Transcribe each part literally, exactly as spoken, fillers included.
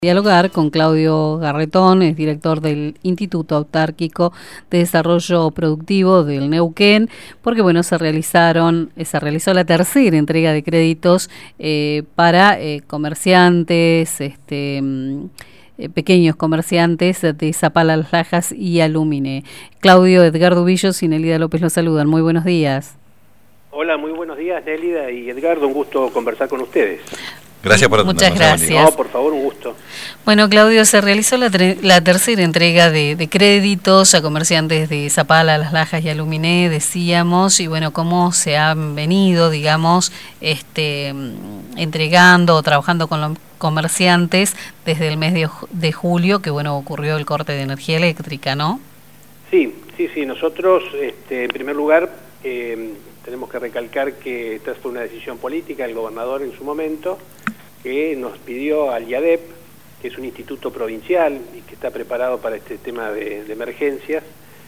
Dialogar con Claudio Garretón, es director del Instituto Autárquico de Desarrollo Productivo del Neuquén, porque bueno, se realizaron, se realizó la tercera entrega de créditos eh, para eh, comerciantes, este, eh, pequeños comerciantes de Zapala, Las Lajas y Alumine. Claudio, Edgardo Villos y Nelida López los saludan. Muy buenos días. Hola, muy buenos días, Nelida y Edgardo, un gusto conversar con ustedes. Gracias por Muchas gracias. No, por favor, un gusto. Bueno, Claudio, se realizó la, la tercera entrega de, de créditos a comerciantes de Zapala, Las Lajas y Aluminé, decíamos, y bueno, cómo se han venido, digamos, este, entregando o trabajando con los comerciantes desde el mes de, de julio, que bueno, ocurrió el corte de energía eléctrica, ¿no? Sí, sí, sí, nosotros, este, en primer lugar, eh, tenemos que recalcar que esta fue una decisión política del gobernador en su momento, que nos pidió al IADEP, que es un instituto provincial y que está preparado para este tema de, de emergencias,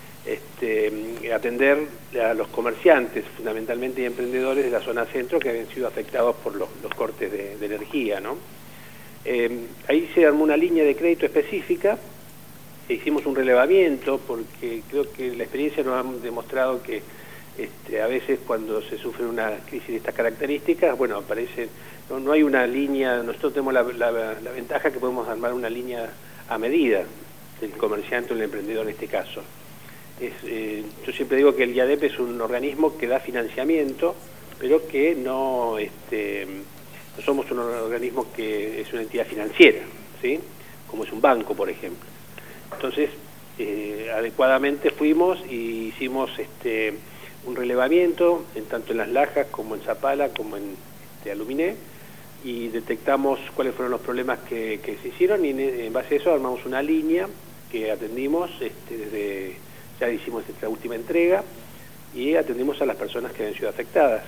este, atender a los comerciantes, fundamentalmente y emprendedores de la zona centro que habían sido afectados por los, los cortes de, de energía, ¿no? Eh, ahí se armó una línea de crédito específica, e hicimos un relevamiento, porque creo que la experiencia nos ha demostrado que Este, a veces cuando se sufre una crisis de estas características, bueno, aparece, no, no hay una línea, nosotros tenemos la, la, la ventaja que podemos armar una línea a medida del comerciante o del emprendedor en este caso. Es, eh, yo siempre digo que el IADEP es un organismo que da financiamiento, pero que no, este, no somos un organismo que es una entidad financiera, ¿sí? Como es un banco, por ejemplo. Entonces, eh, adecuadamente fuimos y hicimos este un relevamiento, en tanto en Las Lajas como en Zapala, como en este, Aluminé, y detectamos cuáles fueron los problemas que, que se hicieron, y en, en base a eso armamos una línea que atendimos, este, desde ya hicimos esta última entrega, y atendimos a las personas que habían sido afectadas.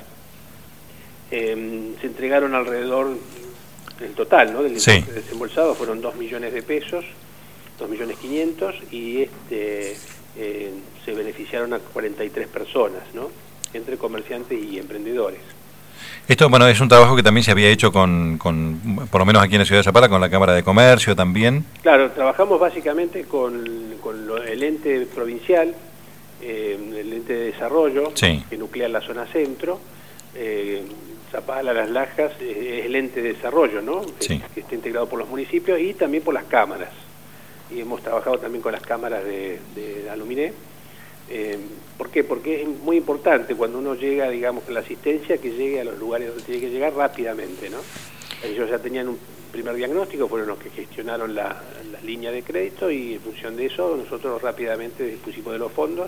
Eh, se entregaron alrededor, el total, ¿no?, del sí. desembolsado fueron dos millones de pesos, dos millones quinientos, y este... Eh, se beneficiaron a cuarenta y tres personas, ¿no?, entre comerciantes y emprendedores. Esto, bueno, es un trabajo que también se había hecho con, con, por lo menos aquí en la ciudad de Zapala, con la Cámara de Comercio también. Claro, trabajamos básicamente con, con lo, el ente provincial, eh, el ente de desarrollo, sí. que nuclea la zona centro. eh, Zapala, Las Lajas, eh, es el ente de desarrollo, ¿no?, sí. que, que está integrado por los municipios y también por las cámaras. Y hemos trabajado también con las cámaras de, de Aluminé. Eh, ¿Por qué? Porque es muy importante cuando uno llega, digamos, con la asistencia, que llegue a los lugares donde tiene que llegar rápidamente, ¿no? Ellos ya tenían un primer diagnóstico, fueron los que gestionaron la, la línea de crédito, y en función de eso nosotros rápidamente dispusimos de los fondos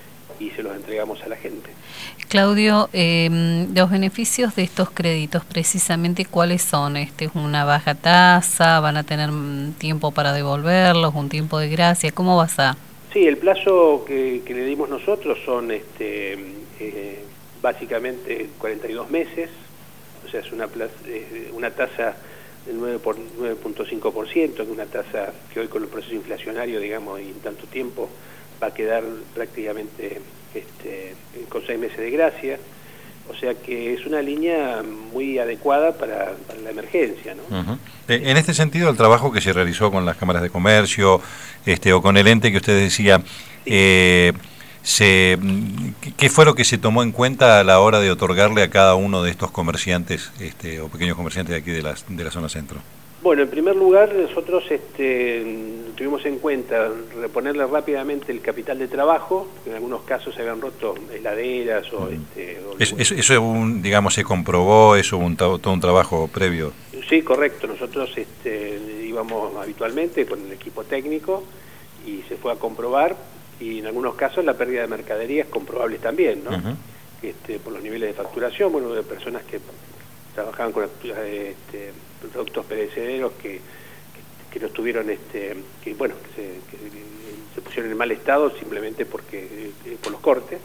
y se los entregamos a la gente. Claudio, eh, los beneficios de estos créditos, precisamente, ¿cuáles son? Este, ¿es una baja tasa? ¿Van a tener tiempo para devolverlos? ¿Un tiempo de gracia? ¿Cómo vas a...? Sí, el plazo que, que le dimos nosotros son este, eh, básicamente cuarenta y dos meses, o sea, es una, plaza, eh, una tasa del nueve punto cinco por ciento, que es una tasa que hoy con el proceso inflacionario, digamos, y en tanto tiempo va a quedar prácticamente este, con seis meses de gracia, o sea que es una línea muy adecuada para, para la emergencia, ¿no? Uh-huh. En este sentido, el trabajo que se realizó con las cámaras de comercio, este, o con el ente que usted decía, sí. eh, se, ¿qué fue lo que se tomó en cuenta a la hora de otorgarle a cada uno de estos comerciantes, este, o pequeños comerciantes de aquí de la, de la zona centro? Bueno, en primer lugar, nosotros este, tuvimos en cuenta reponerle rápidamente el capital de trabajo, que en algunos casos se habían roto heladeras o... Mm. Este, o es, eso, eso un, digamos, se comprobó, eso un, todo un trabajo previo. Sí, correcto. Nosotros este, íbamos habitualmente con el equipo técnico y se fue a comprobar, y en algunos casos la pérdida de mercadería es comprobable también, ¿no? Uh-huh. este, por los niveles de facturación, bueno, de personas que trabajaban con este, productos perecederos que, que, que no estuvieron, este, que bueno, que se, que se pusieron en mal estado simplemente porque eh, por los cortes.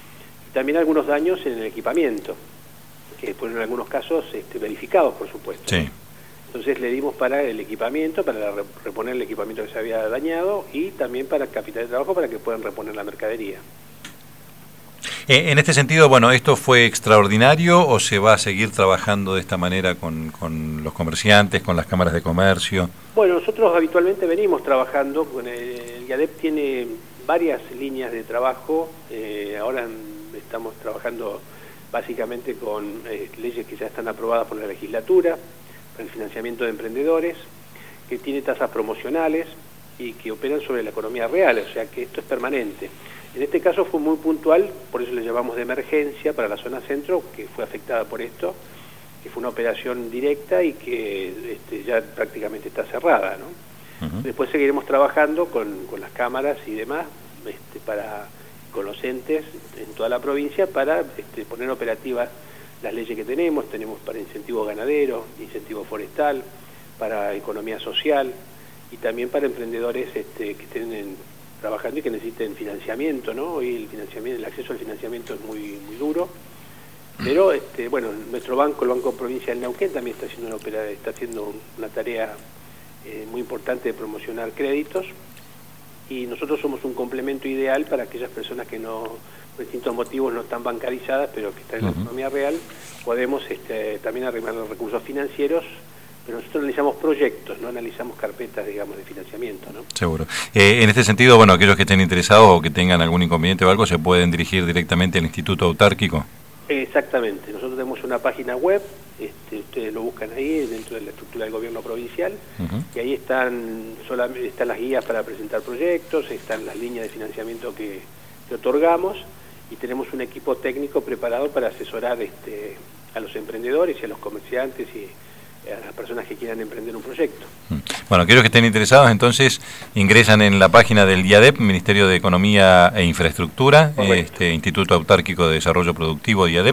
Y también algunos daños en el equipamiento, que fueron en algunos casos este, verificados, por supuesto. Sí. Entonces le dimos para el equipamiento, para reponer el equipamiento que se había dañado, y también para capital de trabajo para que puedan reponer la mercadería. Eh, en este sentido, bueno, ¿esto fue extraordinario o se va a seguir trabajando de esta manera con, con los comerciantes, con las cámaras de comercio? Bueno, nosotros habitualmente venimos trabajando, con el, el IADEP tiene varias líneas de trabajo, eh, ahora estamos trabajando básicamente con eh, leyes que ya están aprobadas por la legislatura, para el financiamiento de emprendedores, que tiene tasas promocionales y que operan sobre la economía real, o sea que esto es permanente. En este caso fue muy puntual, por eso le llamamos de emergencia para la zona centro, que fue afectada por esto, que fue una operación directa y que este, ya prácticamente está cerrada, ¿no? Uh-huh. Después seguiremos trabajando con, con las cámaras y demás, este, para, con los entes en toda la provincia para este, poner operativas las leyes que tenemos. Tenemos para incentivo ganadero, incentivo forestal, para economía social y también para emprendedores este, que estén en, trabajando y que necesiten financiamiento, ¿no? Hoy el financiamiento, el acceso al financiamiento es muy muy duro, pero este, bueno, nuestro banco, el Banco Provincial Neuquén, también está haciendo una opera, está haciendo una tarea eh, muy importante de promocionar créditos, y nosotros somos un complemento ideal para aquellas personas que no, por distintos motivos, no están bancarizadas, pero que están en la uh-huh. economía real. Podemos este, también arrimar los recursos financieros, pero nosotros analizamos proyectos, no analizamos carpetas, digamos, de financiamiento, ¿no? Seguro. Eh, en este sentido, bueno, aquellos que estén interesados o que tengan algún inconveniente o algo, ¿se pueden dirigir directamente al Instituto Autárquico? Exactamente. Nosotros tenemos una página web, este, ustedes lo buscan ahí, dentro de la estructura del gobierno provincial, uh-huh. y ahí están, solamente, están las guías para presentar proyectos, están las líneas de financiamiento que, que otorgamos, y tenemos un equipo técnico preparado para asesorar este, a los emprendedores y a los comerciantes y a las personas que quieran emprender un proyecto. Bueno, aquellos que estén interesados, entonces, ingresan en la página del IADEP, Ministerio de Economía e Infraestructura, este Instituto Autárquico de Desarrollo Productivo, IADEP,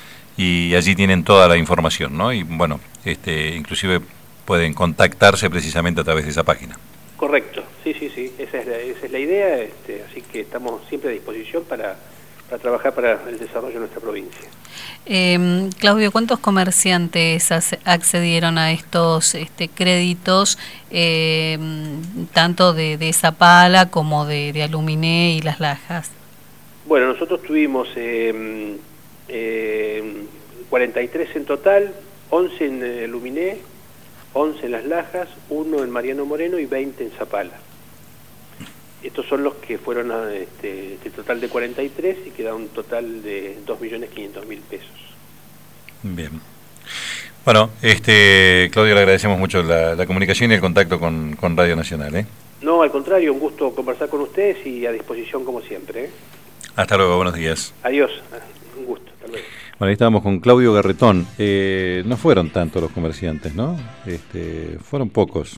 y allí tienen toda la información, ¿no? Y bueno, este, inclusive pueden contactarse precisamente a través de esa página. Correcto, sí, sí, sí, esa es la, esa es la idea, este, así que estamos siempre a disposición para, para trabajar para el desarrollo de nuestra provincia. Eh, Claudio, ¿cuántos comerciantes accedieron a estos este, créditos, eh, tanto de, de Zapala como de, de Aluminé y Las Lajas? Bueno, nosotros tuvimos eh, eh, cuarenta y tres en total, once en Aluminé, once en Las Lajas, uno en Mariano Moreno y veinte en Zapala. Estos son los que fueron a este, este total de cuarenta y tres y queda un total de dos millones quinientos mil pesos. Bien. Bueno, este Claudio, le agradecemos mucho la, la comunicación y el contacto con, con Radio Nacional, ¿eh? No, al contrario, un gusto conversar con ustedes y a disposición como siempre, ¿eh? Hasta luego, buenos días. Adiós, un gusto, hasta luego. Bueno, ahí estábamos con Claudio Garretón. Eh, no fueron tantos los comerciantes, ¿no? Este, fueron pocos.